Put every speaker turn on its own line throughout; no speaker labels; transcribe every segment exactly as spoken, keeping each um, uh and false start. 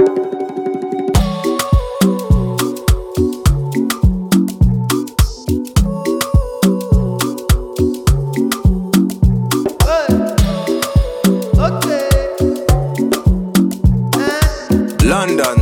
London.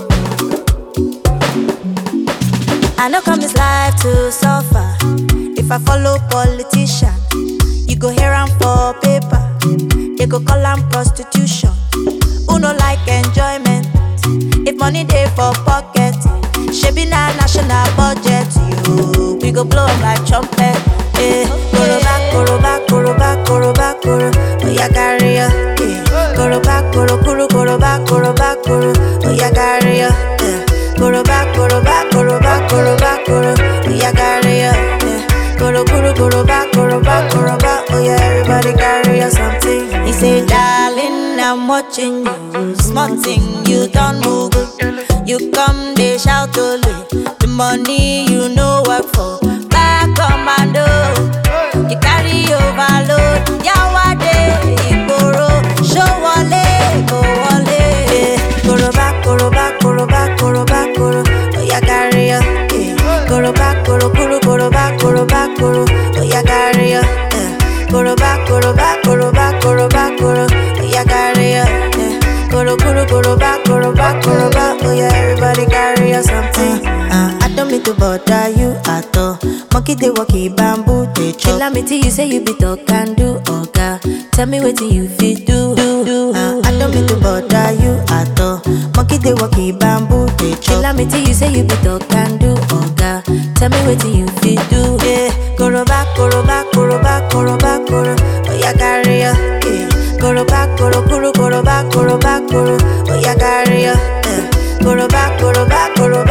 I know come this life to suffer. If I follow politician, you go hear am for paper. They go call am prostitution. Who no like enjoyment? If money dey for pocket, shebi na national budget. You, we go blow am like trumpet. Eh, koroba, koroba, koroba, koroba, koro. Oya carry ya. Eh, koroba, koro, koro, koroba, koroba, koro. Oya carry ya. Eh, koroba, koroba, koroba, koroba, koro. Oya carry ya. Eh, koro, koro, koroba, koroba, koroba. Oya everybody carry ya something. He say, darling, I'm watching you. Small thing, you don't move. You come, they shout only. The money you know work for. Back commando, you carry overload. Yawade, Igboro, show wale, go wale. Koroba, koroba, koroba, koroba, koro. Oya carry ya. Koroba, koro, koro, koroba, koroba, koro. Oya carry ya. Koroba, koroba, koroba, koroba, koro. Oya carry ya. Koro, koro, koroba, koroba, koroba. Oya everybody carry ya something. Uh, I don't mean to bother you at all. Monkey they walkie bamboo they chop. Tell me till you say you be talk and do oga. Tell me what you fit do. do, do. Uh, I don't mean to bother you at all. Monkey they walkie bamboo they chop. Tell me till you say you be talk and do oga. Tell me what you fit do. Yeah, koroba, koroba, koroba, koroba, koro. Oya carry ya. Yeah, koroba, koro, koro, koroba, koroba, koro. Oya carry ya. Yeah, koroba, koroba, koroba.